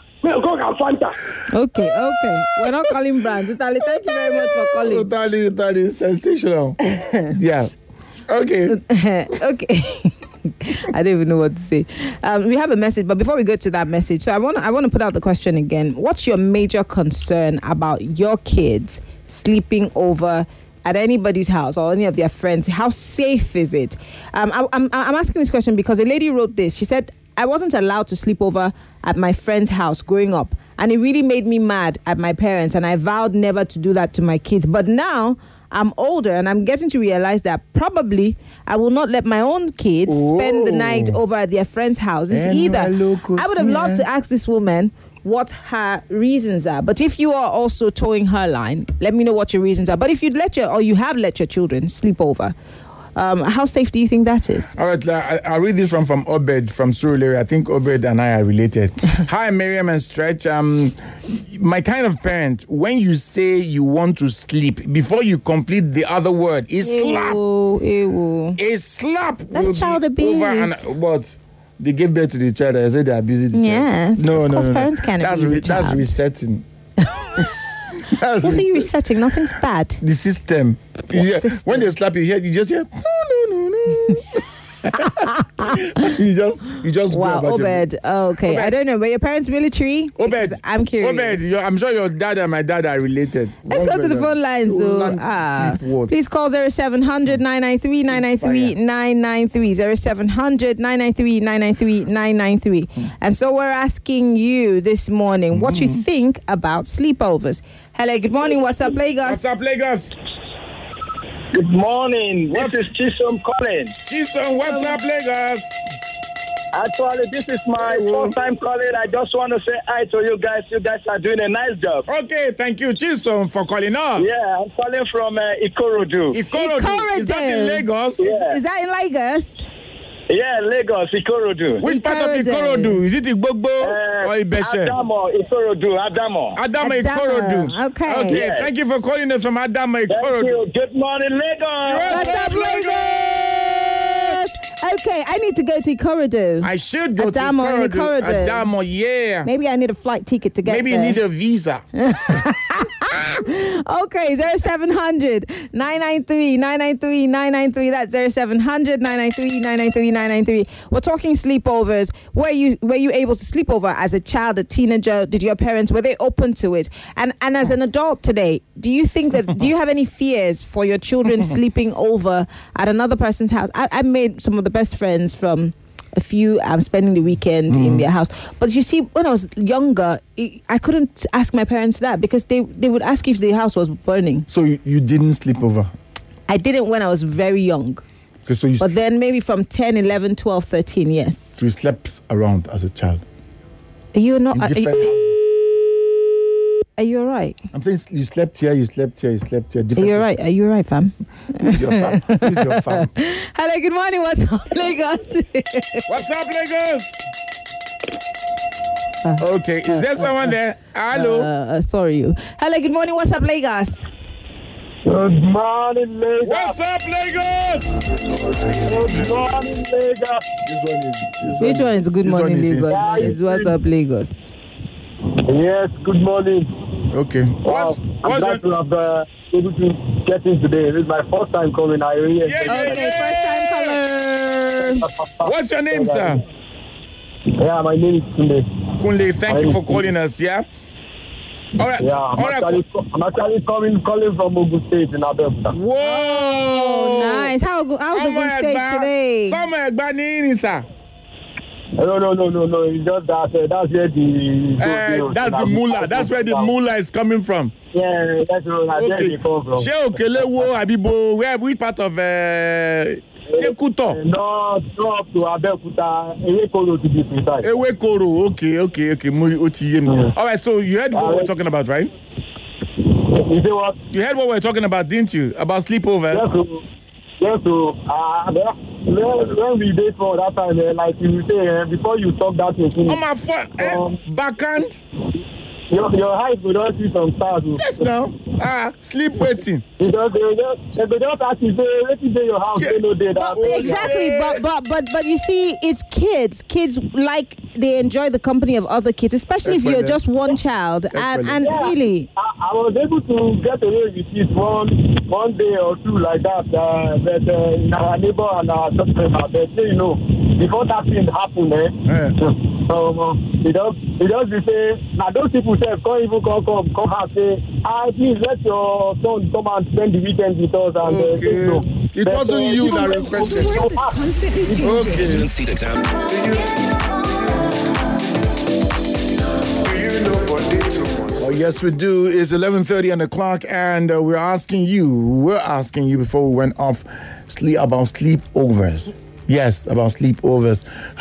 Okay. We're not calling brands. Utali, thank you very much for calling. Utali, sensational. Yeah. Okay. Okay. I don't even know what to say. We have a message, but before we go to that message, so I want to put out the question again. What's your major concern about your kids sleeping over at anybody's house or any of their friends? How safe is it? I'm asking this question because a lady wrote this. She said, I wasn't allowed to sleep over at my friend's house growing up, and it really made me mad at my parents, and I vowed never to do that to my kids. But now I'm older and I'm getting to realize that probably I will not let my own kids spend the night over at their friend's house. It's either. I would have loved to ask this woman what her reasons are. But if you are also towing her line, let me know what your reasons are. But if you have let your children sleep over, how safe do you think that is? All right, I'll read this from Obed from Surulere. I think Obed and I are related. Hi, Miriam and Stretch. My kind of parent, when you say you want to sleep, before you complete the other word, is slap. A slap. That's child abuse. What? They gave birth to the child. I said they abused the child. Yes. No. Parents can abuse the child. That's resetting. What are you resetting? Nothing's bad. The system. When they slap you, you just hear, no. you just wow, Obed. Okay, Obed. I don't know. Were your parents military? Obed, I'm curious. Obed, I'm sure your dad and my dad are related. Let's go to the phone lines. Please call 0700 993 993 993 0700 993 993 993. And so we're asking you this morning what you think about sleepovers. Hello, good morning. What's up, Lagos? What's up, Lagos? Good morning. This is Chisom calling. Chisom, what's up, Lagos? Actually, this is my first time calling. I just want to say hi to you guys. You guys are doing a nice job. Okay, thank you, Chisom, for calling us. Yeah, I'm calling from Ikorodu. Ikorodu. Is that in Lagos? Yeah. Is that in Lagos? Yeah, Lagos, Ikorodu. Which part of Ikorodu? Is it Igbogbo or Ibeshe? Adamo, Ikorodu, Adamo. Adamo, Ikorodu. Okay. Yes. Thank you for calling us from Adamo, Ikorodu. Thank you. Good morning, Lagos. What's up, Lagos? Okay, I need to go to Ikorodu. I should go to Ikorodu. Adamo, yeah. Maybe I need a flight ticket to get there. Maybe you need a visa. Okay, 0700 993 993 993. That's 0700 993 993 993. We're talking sleepovers. Were you able to sleep over as a child, a teenager? Did your parents, were they open to it? And as an adult today, do you have any fears for your children sleeping over at another person's house? I made some of the best friends from a few. I'm spending the weekend in their house. But you see, when I was younger, I couldn't ask my parents that because they would ask if the house was burning. So you didn't sleep over? I didn't when I was very young. Okay, so but then maybe from 10, 11, 12, 13, yes. So you slept around as a child? You're not... In different houses? Are you all right? I'm saying you slept here. Are you all right? Are you all right, fam? Who's your fam? Hello, good morning. What's up, Lagos? What's up, Lagos? Okay, is there someone there? Hello? Sorry, you. Hello, good morning. What's up, Lagos? Good morning, Lagos. What's up, Lagos? Good morning, Lagos. Which one is good morning, Lagos? It's what's up, Lagos? Yes, good morning. Okay. I'm glad to have able to get in today. This is my first time calling. First time caller. What's your name, sir? Yeah, my name is Kunle. Kunle, thank you for calling us, yeah? All right. Yeah, I'm actually calling from Ogun State in Abeokuta. Whoa! Nice. How's Ogun State today? Somewhere Gbanini, sir. No. It's just that that's where the that's the mullah. That's where the mullah is coming from. Yeah, that's where they come from. Okelewo Abibo, which part of Kuto? No, up to Abeokuta, Ewekoro to be precise. Ewekoro, okay. All right, so you heard what we're talking about, right? You say what? You heard what we're talking about, didn't you? About sleepovers? Yes, so when we date for that time, like you say, before you talk that thing. Oh my phone, backhand. Your eyes will not see some stars. Yes, now. Sleep waiting. They just ask you, let's say your house, they know that. Exactly, but you see, it's kids. Kids like they enjoy the company of other kids, especially if you're just one child. And really, I was able to get away with it one day or two like that. But our neighbor and our customer, they say, before that thing happened, they just say, now those people say, come and say, please let your son come and spend the weekend with us. And it wasn't you that requested. The world is constantly changing. Oh, yes, we do. It's 11:30 on the clock, and we're asking you before we went off about sleepovers. Yes, about sleepovers.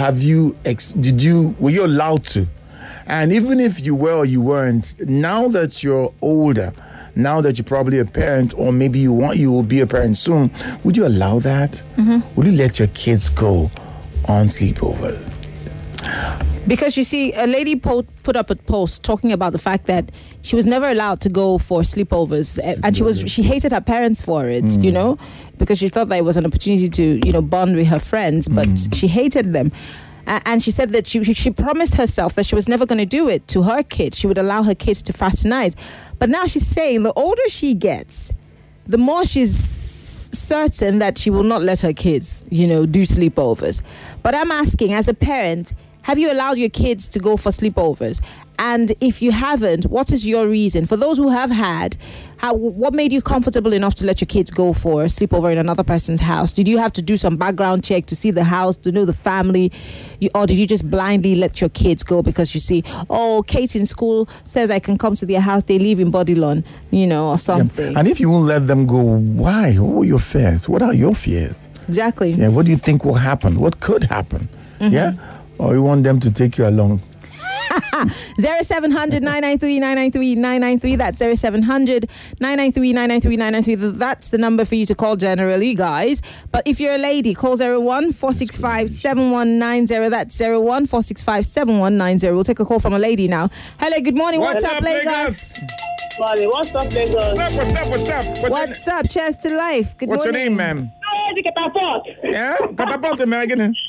Were you allowed to? And even if you were or you weren't, now that you're older, now that you're probably a parent, or maybe you will be a parent soon, would you allow that? Mm-hmm. Would you let your kids go on sleepovers? Because you see, a lady put up a post talking about the fact that she was never allowed to go for sleepovers, and she hated her parents for it, because she thought that it was an opportunity to, bond with her friends, but she hated them. And she said that she promised herself that she was never going to do it to her kids. She would allow her kids to fraternize. But now she's saying the older she gets, the more she's certain that she will not let her kids, do sleepovers. But I'm asking, as a parent, have you allowed your kids to go for sleepovers? And if you haven't, what is your reason? For those who have had, what made you comfortable enough to let your kids go for a sleepover in another person's house? Did you have to do some background check to see the house, to know the family? Or did you just blindly let your kids go because you see, Kate in school says I can come to their house, they live in Bodilon, or something. Yeah. And if you won't let them go, why? What are your fears? What are your fears? Exactly. Yeah. What do you think will happen? What could happen? Mm-hmm. Yeah? Or you want them to take you along? 0700 993 993 993. That's 0700 993 993 993. That's the number for you to call generally, guys. But if you're a lady, call 01 465 7190. That's 01 465 7190. We'll take a call from a lady now. Hello, good morning. What's up, Lagos? Morning. What's up, Lagos? What's up? What's up? Cheers to life. Good What's morning. Your name, ma'am? Yeah? Catapult, man.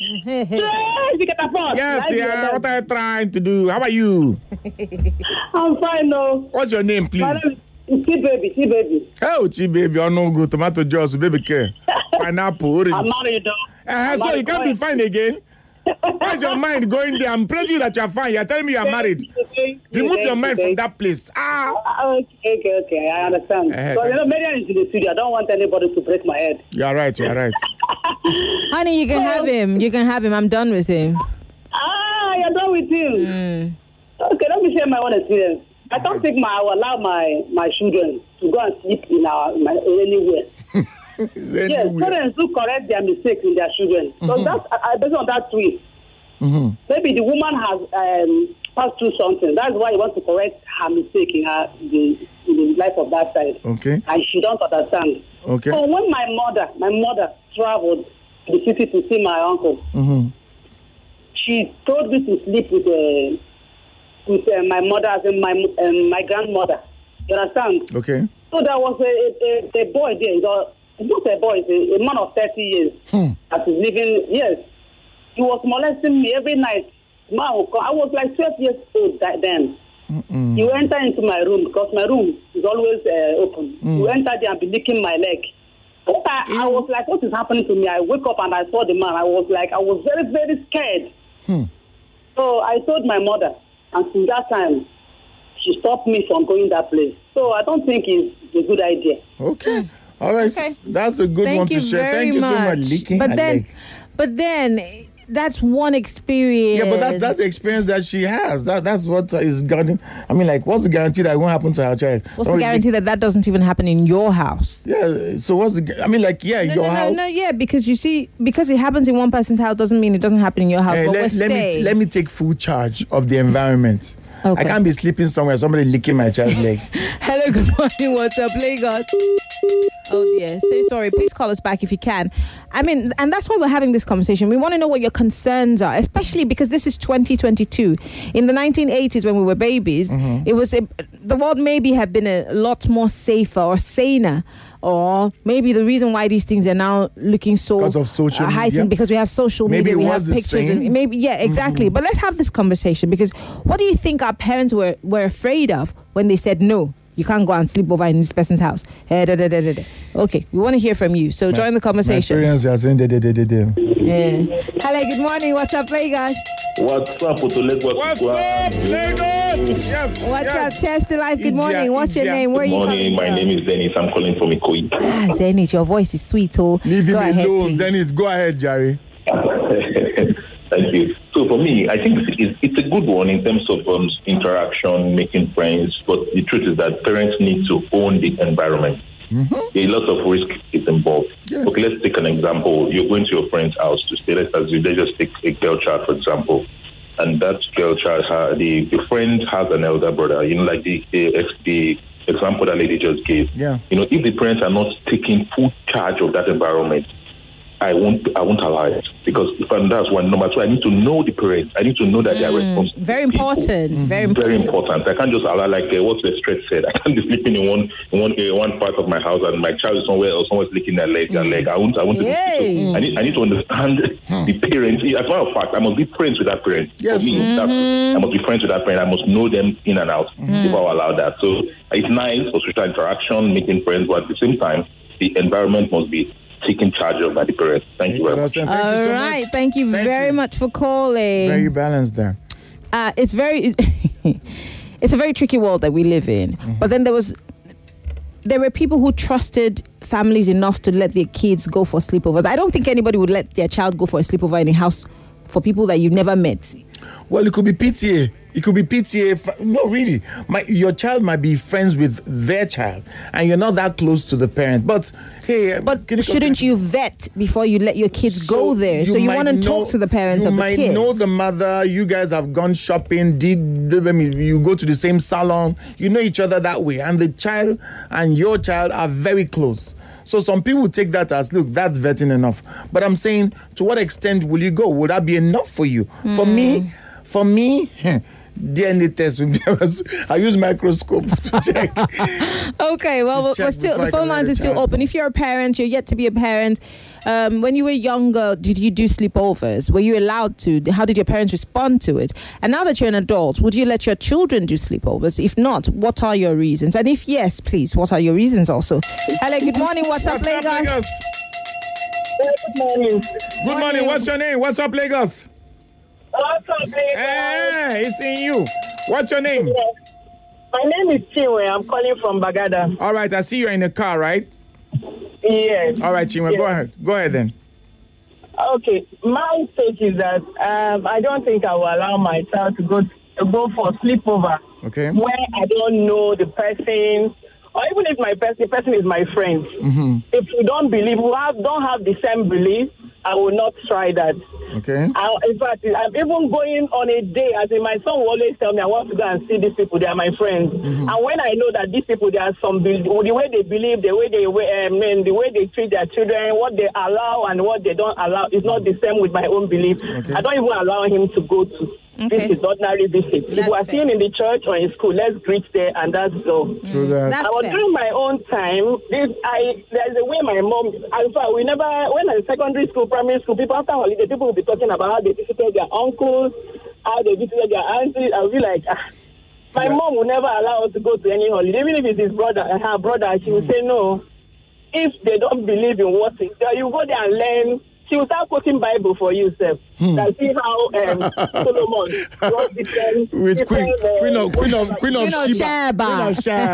Yes, yeah. What are you trying to do? How are you? I'm fine, no. What's your name, please? T-Baby. Oh, T-Baby. Oh, no good. Tomato juice, baby care. Pineapple, orange. I'm married, though. So you can't be fine again? Why's your mind going there? I'm praising you that you're fine. You're telling me you're married. Remove your mind from that place. Okay. I understand. So, Marian is in the studio. I don't want anybody to break my head. You're right. Honey, you can have him. I'm done with him. You're done with him? Okay, let me share my own experience. I don't think I will allow my children to go and sleep in anywhere. Yes, parents do correct their mistakes in their children. So that's based on that twist. Mm-hmm. Maybe the woman has passed through something. That's why you want to correct her mistake in the life of that child. Okay. And she don't understand. Okay. So when my mother traveled to the city to see my uncle, she told me to sleep with my mother, as in my grandmother. You understand? Okay. So there was a boy there. It's not a boy, it's a man of 30 years that is living. Yes, he was molesting me every night. I was like 12 years old then. He will enter into my room because my room is always open. He will enter there and be licking my leg. I was like, what is happening to me? I wake up and I saw the man. I was very, very scared. So I told my mother, and since that time, she stopped me from going that place. So I don't think it's a good idea. Okay. All right. Okay. That's a good one to share. Thank you so much. But then, that's one experience. Yeah, but that's the experience that she has. That's what is guarding. I mean, like, what's the guarantee that it won't happen to her child? What's the guarantee that doesn't even happen in your house? Yeah. So what's the? I mean, like, yeah, your house. No. Yeah, because you see, because it happens in one person's house doesn't mean it doesn't happen in your house. Hey, but let me take full charge of the environment. Okay. I can't be sleeping somewhere, somebody licking my child's leg. Hello, good morning. What's up, Lagos? Oh dear, so sorry. Please call us back if you can. I mean, and that's why we're having this conversation. We want to know what your concerns are, especially because this is 2022. In the 1980s, when we were babies, it was the world maybe had been a lot more safer or saner. Or maybe the reason why these things are now looking so because of social media. heightened because we have social media, we have pictures, and maybe exactly. But let's have this conversation, because what do you think our parents were afraid of when they said no? You can't go and sleep over in this person's house. Okay, we want to hear from you. So join the conversation. My parents are saying Yeah. Hello, good morning. What's up, Lagos? What's up, Lagos? What's up, Lagos? Yes. What's up, Chester Life? Good morning. What's your name? Where are you calling from? My name is Dennis. I'm calling from Ikoyi. Zenith, your voice is sweet. Oh, leave him alone. Zenith, go ahead, Jerry. Thank you. So for me, I think it's a good one in terms of interaction, making friends. But the truth is that parents need to own the environment. A lot of risk is involved. Yes. Okay, let's take an example. You're going to your friend's house to stay. Let's just take a girl child, for example. And that girl child, the friend has an elder brother. You know, like the example that lady just gave. Yeah. You know, if the parents are not taking full charge of that environment, I won't allow it, because that's one. Number two, I need to know the parents. I need to know that they are responsible. Very important. Very important. I can't just allow, like what the straight said. I can't be sleeping in one part of my house and my child is somewhere else, someone's licking their leg. I won't. I need to understand the parents. As a matter of fact, I must be friends with that parent. Yes. For me, I must be friends with that parent. I must know them in and out before I allow that. So it's nice for social interaction, making friends, but at the same time, the environment must be taking charge of by the parents. Thank you very much. All right. Thank you very much for calling. Very balanced there. It's a very tricky world that we live in. But then there were people who trusted families enough to let their kids go for sleepovers. I don't think anybody would let their child go for a sleepover in a house for people that you've never met. Well, it could be PTA. It could be PTA. No, really. Your child might be friends with their child, and you're not that close to the parent. But hey, shouldn't you vet before you let your kids go there? So you want to talk to the parents of the kid. You might know the mother. You guys have gone shopping. You go to the same salon. You know each other that way, and the child and your child are very close. So some people take that as, look, that's vetting enough. But I'm saying, to what extent will you go? Would that be enough for you? For me, DNA test. I use microscope to check. Okay, well, the phone lines are still open. If you're a parent, you're yet to be a parent. When you were younger, did you do sleepovers? Were you allowed to? How did your parents respond to it? And now that you're an adult, would you let your children do sleepovers? If not, what are your reasons? And if yes, please, what are your reasons also? Hello, good morning. What's up, Lagos? Good morning. Good morning. What's your name? What's up, Lagos? What's up, Lagos? Hey, it's in you. What's your name? My name is Chinwe. I'm calling from Bagada. All right, I see you're in the car, right? Yes. All right, Chinwe, go ahead. Go ahead then. Okay, my take is that I don't think I will allow my child to go for sleepover. Okay. Where I don't know the person, or even if the person is my friend. If you don't believe, don't have the same belief, I will not try that. Okay. In fact, I'm even going on a day. As in, my son will always tell me, I want to go and see these people. They are my friends. And when I know that these people, there are some the way they believe, the way they treat their children, what they allow and what they don't allow is not the same with my own belief. Okay. I don't even allow him to go to. This is ordinary visit. If we are seen in the church or in school, let's greet there, and that's all. True that. I was during my own time. There's a way my mom. In fact, we never. When I was secondary school, primary school, people after holiday, people will be talking about how they visited their uncles, how they visited their aunties. I'll be like, my mom will never allow us to go to any holiday, even if it's his brother, her brother. She will say no. If they don't believe in what is there, you go there and learn she will start quoting Bible for you, sir. And see how Solomon was different. With different, Queen of Sheba. Queen of Sheba.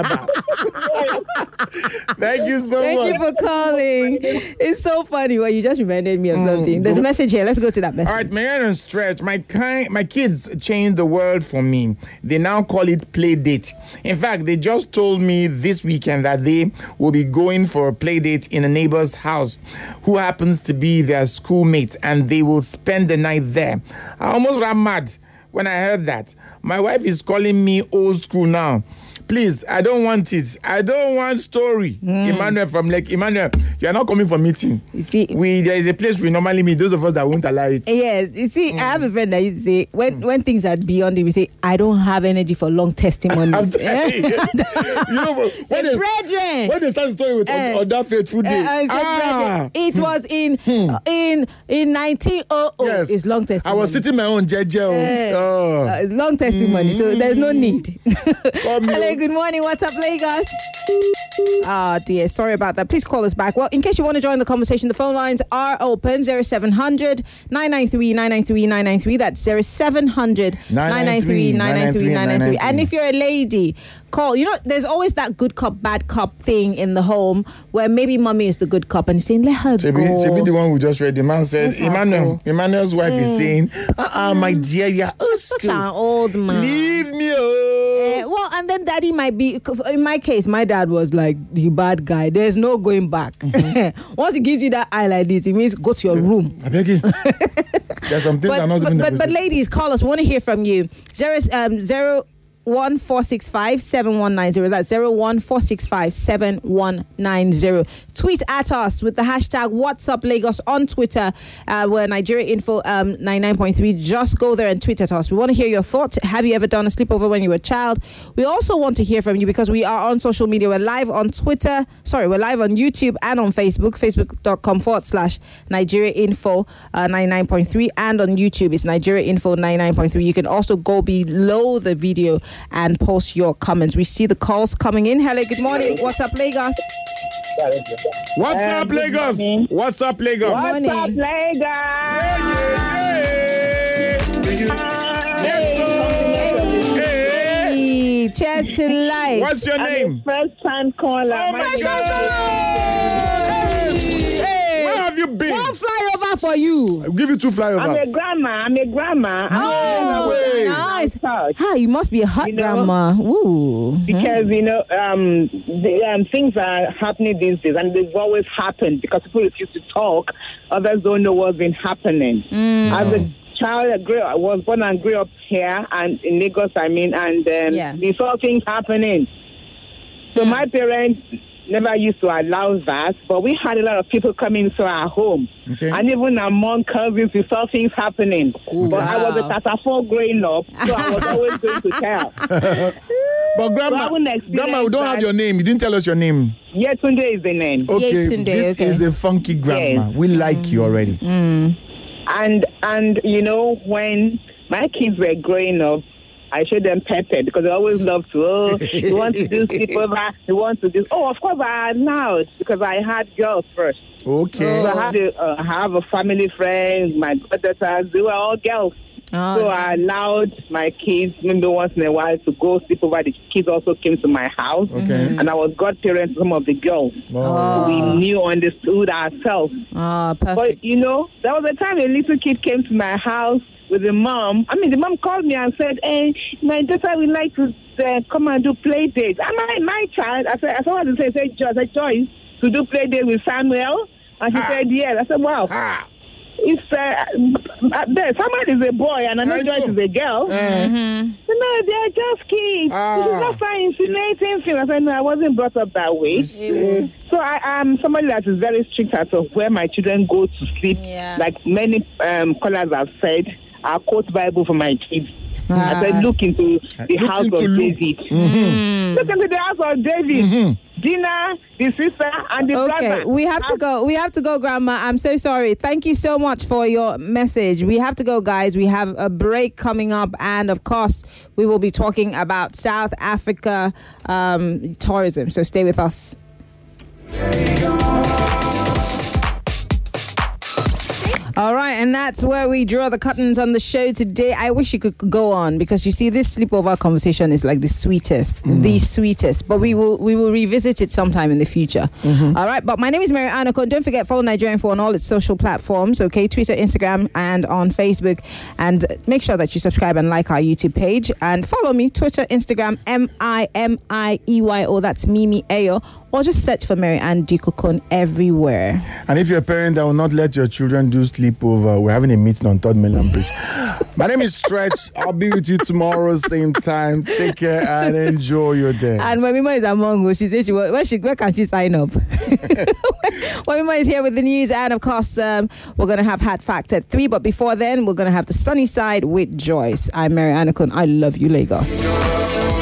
Thank you so much. Thank you for calling. It's so funny. Well, you just reminded me of something. There's a message here. Let's go to that message. All right, Marianne Stretch. My kids changed the world for me. They now call it play date. In fact, they just told me this weekend that they will be going for a play date in a neighbor's house who happens to be their schoolmate, and they will spend the night there. I almost ran mad when I heard that. My wife is calling me old school now. Please, I don't want it. I don't want story. Emmanuel from Emmanuel, you are not coming for meeting. You see, there is a place we normally meet. Those of us that won't allow it. Yes, you see, I have a friend that used to say when things are beyond it, we say, I don't have energy for long testimonies. You know, when they start the story with on that faithful day. It was in 1900. Yes. It's long testimony. I was sitting my own jeje. It's long testimony, so there's no need. Hello, good morning. What's up, Lagos? Oh dear, sorry about that. Please call us back. Well, in case you want to join the conversation, the phone lines are open. 0700 993 993 993. That's 0700 993 993 993. And if you're a lady, call. You know, there's always that good cop, bad cop thing in the home where maybe mommy is the good cop and saying, let her go. Should be the one who just read. The man said, Emmanuel's wife is saying, my dear, you are such an old man. Leave me alone. Well, and then daddy might be, in my case, my dad was like the bad guy. There's no going back. Once he gives you that eye like this, it means go to your room. I beg you. There's some things I'm not even but ladies, call us. We want to hear from you. 014657190. That's 014657190. Tweet at us with the hashtag What's Up Lagos on Twitter. We're Nigeria Info 99.3. Just go there and tweet at us. We want to hear your thoughts. Have you ever done a sleepover when you were a child? We also want to hear from you because we are on social media. We're live on Twitter. We're live on YouTube and on Facebook. Facebook.com/Nigeria Info 99.3. And on YouTube, it's Nigeria Info 99.3. You can also go below the video and post your comments. We see the calls coming in. Hello, good morning. What's up, Lagos? What's up, Lagos? What's up, Lagos? What's up, Lagos? Hey, cheers to life. What's your name? First time caller. Oh my God! Where have you been? One flyover for you. I'll give you 2 flyovers. I'm a grandma. Oh, nice. Hi, you must be a hot grandma. Ooh. Because, things are happening these days, and they've always happened because people refuse to talk. Others don't know what's been happening. As a child, I was born and grew up here, and in Lagos, and we saw things happening. So my parents never used to allow that, but we had a lot of people coming to our home. Okay. And even among cousins, we saw things happening. Ooh, but I was a Tatafo growing up, so I was always going to tell. But Grandma, we don't have your name. You didn't tell us your name. Yetunde is the name. Okay, this is a funky grandma. Yes. We like you already. And when my kids were growing up, I showed them pepper because they always love to, you want to do sleepover, you want to do, of course I allowed because I had girls first. Okay. So I had to have a family friend, my daughters, they were all girls. So I allowed my kids, maybe once in a while, to go sleep over. The kids also came to my house. Okay. And I was godparent to some of the girls. So we understood ourselves. Perfect. But, there was a time a little kid came to my house with the mom. The mom called me and said, hey, my daughter would like to come and do play dates. And my child, I said, Joyce, to do play date with Samuel? And she said, yes. I said, wow. If someone is a boy and another Joyce is a girl, no, they're just kids. This is not insinuating things. I said, no, I wasn't brought up that way. So I'm somebody that is very strict as to where my children go to sleep. Yeah. Like many callers have said, I quote Bible for my kids. I said, look into the house of David. Look into the house of David. Dina, the sister, and the brother. Okay, we have to go. We have to go, Grandma. I'm so sorry. Thank you so much for your message. We have to go, guys. We have a break coming up, and of course, we will be talking about South Africa tourism. So stay with us. Stay All right, and that's where we draw the curtains on the show today. I wish you could go on because you see, this sleepover conversation is like the sweetest. But we will revisit it sometime in the future. All right, but my name is Mary Anako. Don't forget, follow Nigerian Info on all its social platforms. Okay, Twitter, Instagram, and on Facebook. And make sure that you subscribe and like our YouTube page. And follow me, Twitter, Instagram, MIMIEYO. That's Mimi Ayo. Or just search for Mary Ann Dikokon everywhere. And if you're a parent that will not let your children do sleepover, we're having a meeting on 3rd Mainland Bridge. My name is Stretch. I'll be with you tomorrow, same time. Take care and enjoy your day. And Wemima is among us. She said, where can she sign up? Wemima is here with the news. And of course, we're going to have Hard Facts at 3. But before then, we're going to have the sunny side with Joyce. I'm Mary Anakun. I love you, Lagos.